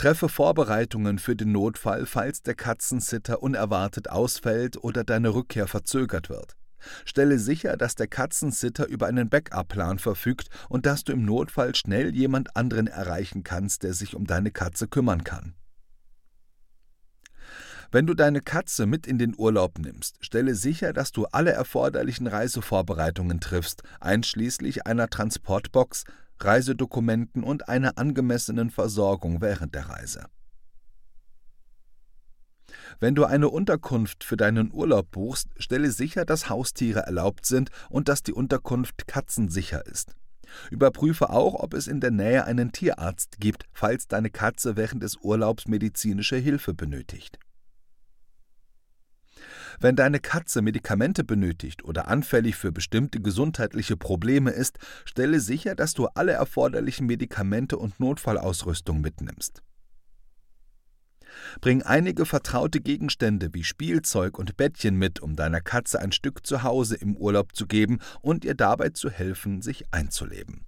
Treffe Vorbereitungen für den Notfall, falls der Katzensitter unerwartet ausfällt oder deine Rückkehr verzögert wird. Stelle sicher, dass der Katzensitter über einen Backup-Plan verfügt und dass du im Notfall schnell jemand anderen erreichen kannst, der sich um deine Katze kümmern kann. Wenn du deine Katze mit in den Urlaub nimmst, stelle sicher, dass du alle erforderlichen Reisevorbereitungen triffst, einschließlich einer Transportbox, Reisedokumenten und einer angemessenen Versorgung während der Reise. Wenn du eine Unterkunft für deinen Urlaub buchst, stelle sicher, dass Haustiere erlaubt sind und dass die Unterkunft katzensicher ist. Überprüfe auch, ob es in der Nähe einen Tierarzt gibt, falls deine Katze während des Urlaubs medizinische Hilfe benötigt. Wenn deine Katze Medikamente benötigt oder anfällig für bestimmte gesundheitliche Probleme ist, stelle sicher, dass du alle erforderlichen Medikamente und Notfallausrüstung mitnimmst. Bring einige vertraute Gegenstände wie Spielzeug und Bettchen mit, um deiner Katze ein Stück Zuhause im Urlaub zu geben und ihr dabei zu helfen, sich einzuleben.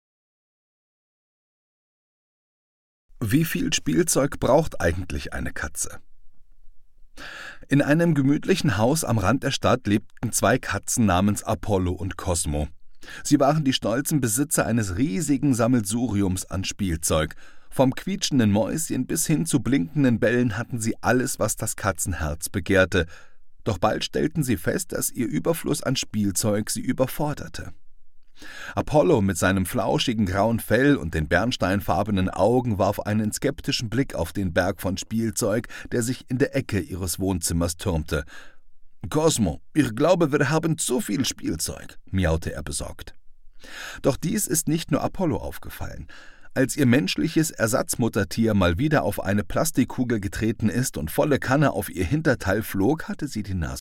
Wie viel Spielzeug braucht eigentlich eine Katze? In einem gemütlichen Haus am Rand der Stadt lebten 2 Katzen namens Apollo und Cosmo. Sie waren die stolzen Besitzer eines riesigen Sammelsuriums an Spielzeug. Vom quietschenden Mäuschen bis hin zu blinkenden Bällen hatten sie alles, was das Katzenherz begehrte. Doch bald stellten sie fest, dass ihr Überfluss an Spielzeug sie überforderte. Apollo mit seinem flauschigen grauen Fell und den bernsteinfarbenen Augen warf einen skeptischen Blick auf den Berg von Spielzeug, der sich in der Ecke ihres Wohnzimmers türmte. »Cosmo, ich glaube, wir haben zu viel Spielzeug«, miaute er besorgt. Doch dies ist nicht nur Apollo aufgefallen. Als ihr menschliches Ersatzmuttertier mal wieder auf eine Plastikkugel getreten ist und volle Kanne auf ihr Hinterteil flog, hatte sie die Nase